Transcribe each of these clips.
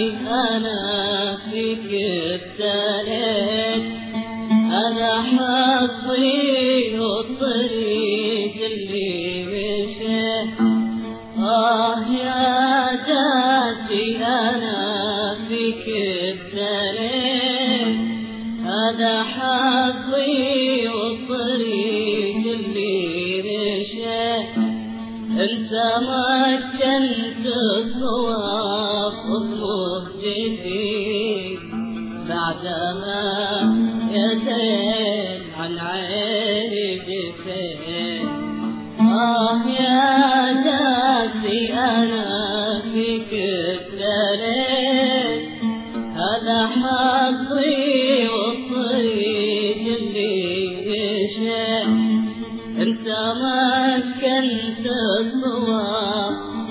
أنا فيك ابتليت، هذا حظي والطريق اللي مشيت. يا جاتي أنا فيك ابتليت، هذا حظي والطريق اللي مشيت. انت مكنت الصواب ومهجتي بعدما يزيد عن عيني جفيت. يا جاتي أنا فيك ابتليت، هذا حظي والطريق اللي مشيت. انت مكنت الصواب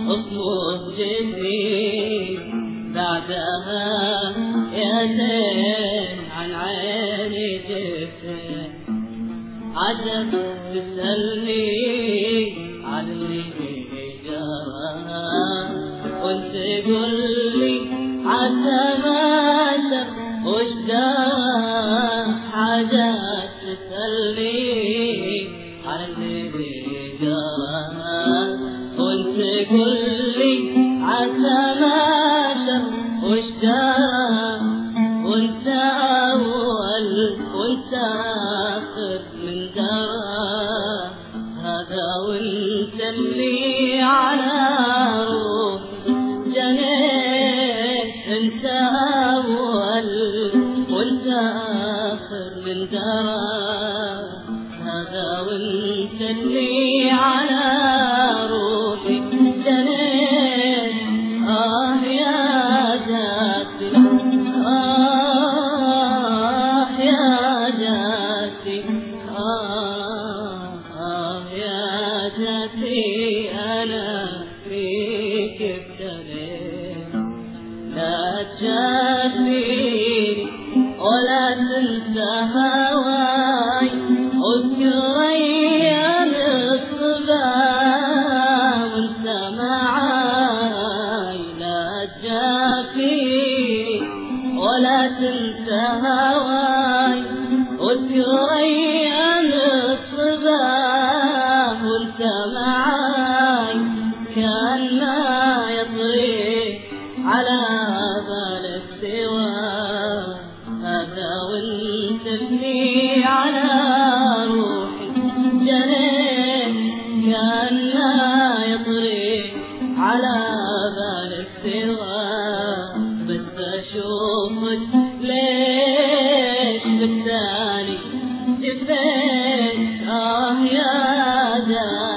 بمهجتي بعدها يا زين عن عيني جفت. عجب تسألني عن اللي جرى وانت تقول لي عسى ما شاف وش دار. حاجات تسألني عن اللي جرى وانت تقول لي عسى ما شاف وش دار. وانت أول وانت آخر من درى، هذا وانت اللي على روح جنيت. انت أول وانت آخر من درى، هذا وانت اللي على روحي جنيت. يا جاتي يا جاتي يا جاتي أنا فيك ابتليت. لا تجافيني ولا تنسى هواي، اذكر أيام الصبا وانت معاي. لا تجافيني ولا تنسى هواي، اذكر أيام الصبا وانت معاي. كان ما يطري على بالك سوى، هذا وانت اللي على روحي جنيت. كان ما يطري على بالك سوى، بس أشوفك ليش بالتالي جفيت. يا جاتي